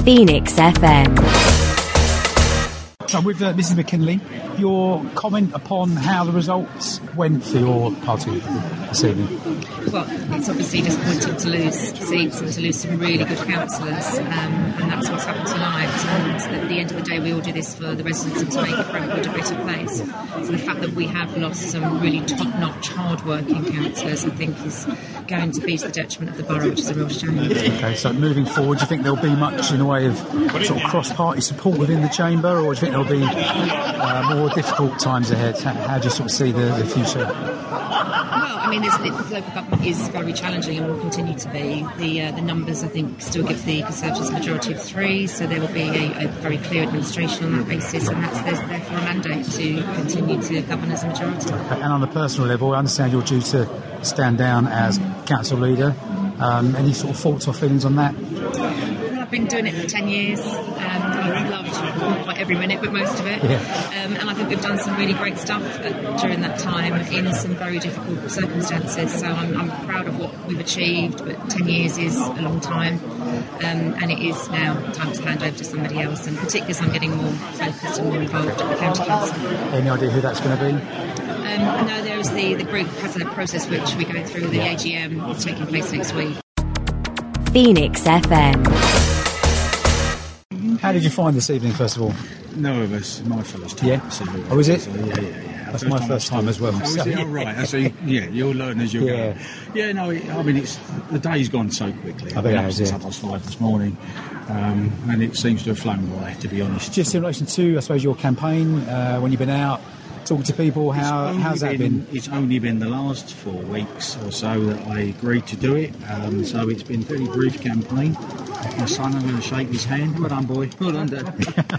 Phoenix FM. So with Mrs McKinley, your comment upon how the results went for your party this evening? Well, it's obviously disappointing to lose seats and to lose some really good councillors, and that's what's happened tonight. And at the end of the day, we all do this for the residents and to make Brentwood a better place. So the fact that we have lost some really top-notch, hard-working councillors, I think, is going to be to the detriment of the borough, which is a real shame. Okay, so moving forward, do you think there'll be much in the way of sort of cross-party support within the chamber, or do you think there'll be more difficult times ahead? How do you sort of see the future? Well, I mean, the local government is very challenging and will continue to be. The numbers, I think, still give the Conservatives a majority of 3, so there will be a very clear administration on that basis, and there's therefore a mandate to continue to govern as a majority. Okay, and on a personal level, I understand you're due to stand down as council leader. Any sort of thoughts or feelings on that? Well, I've been doing it for 10 years. I've loved not quite every minute, but most of it. Yeah. And I think we've done some really great stuff during that time in some very difficult circumstances. So I'm proud of what we've achieved, but 10 years is a long time. And it is now time to hand over to somebody else, and particularly as I'm getting more focused and more involved at the county council. Any idea who that's going to be? No, there's the group has a process which we go through. The AGM is taking place next week. Phoenix FM. How did you find this evening, first of all? Nervous, my first time. Yeah? So, Oh, is it? So, yeah. That's my first time as well. Oh, is it? Oh, right. So, yeah, you'll learn as you go. Yeah, no, I mean, the day's gone so quickly. I bet it has, since yeah. 5:30 this morning, and it seems to have flown by, to be honest. Just in relation to, I suppose, your campaign, when you've been out, talking to people, how's that been? It's only been the last 4 weeks or so that I agreed to do it, so it's been a very brief campaign. My son, I'm going to shake his hand. Well done, boy. Well done, Dad.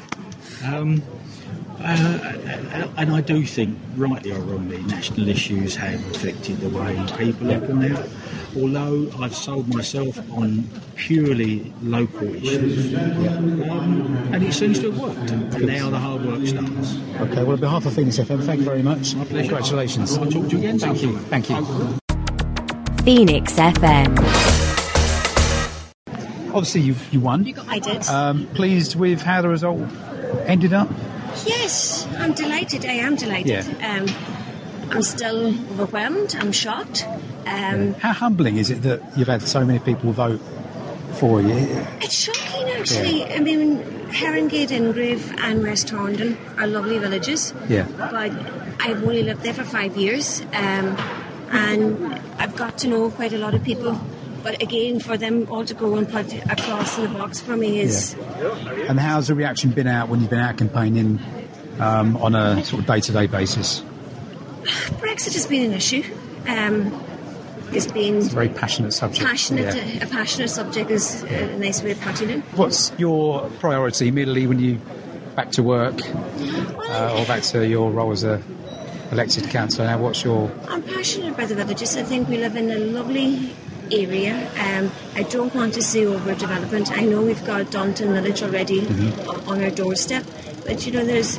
And I do think, rightly or wrongly, national issues have affected the way people have gone out. Although I've sold myself on purely local issues, and it seems to have worked. And now the hard work starts. Okay, well, on behalf of Phoenix FM, thank you very much. My pleasure. Congratulations. I'll talk to you again. Thank you. Thank you. Phoenix FM. Obviously, you won. I did. Pleased with how the result ended up? Yes, I'm delighted. I am delighted. Yeah. I'm still overwhelmed. I'm shocked. How humbling is it that you've had so many people vote for you? It's shocking, actually. Yeah. I mean, Herongate, Ingrave and West Horndon are lovely villages. Yeah. But I've only lived there for 5 years, and I've got to know quite a lot of people. But again, for them all to go and put a cross in the box for me is... Yeah. And how's the reaction been out when you've been out campaigning on a sort of day-to-day basis? Brexit has been an issue. It's been... It's a very passionate subject. A passionate subject is a nice way of putting it. What's your priority immediately when you back to work or back to your role as a elected councillor? Now, what's your... I'm passionate about the villages. I think we live in a lovely area. I don't want to see overdevelopment. I know we've got Dunton Village already on our doorstep, but you know, there's...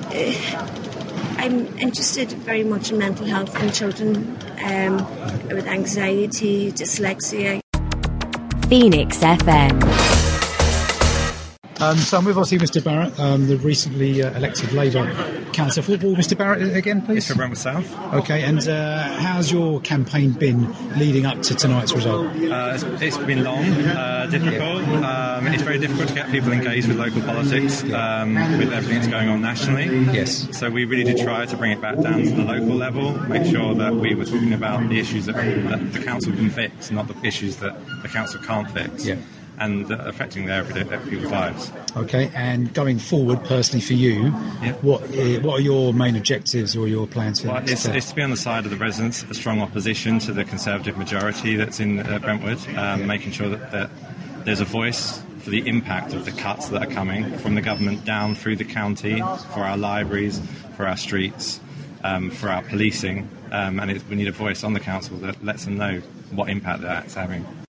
I'm interested very much in mental health in children with anxiety, dyslexia. Phoenix FM. So I'm with obviously Mr Barrett, the recently elected Labour councillor for Football. Mr Barrett, again, please. Yes, for Brentwood South. Okay, and how's your campaign been leading up to tonight's result? It's been long, difficult. It's very difficult to get people engaged with local politics with everything that's going on nationally. Yes. So we really did try to bring it back down to the local level, make sure that we were talking about the issues that the council can fix, not the issues that the council can't fix. Yeah. And affecting their everyday people's lives. Okay, and going forward, personally for you, what are your main objectives or your plans? Well, it's to be on the side of the residents, a strong opposition to the Conservative majority that's in Brentwood, making sure that there's a voice for the impact of the cuts that are coming from the government down through the county, for our libraries, for our streets, for our policing, and we need a voice on the council that lets them know what impact that's having.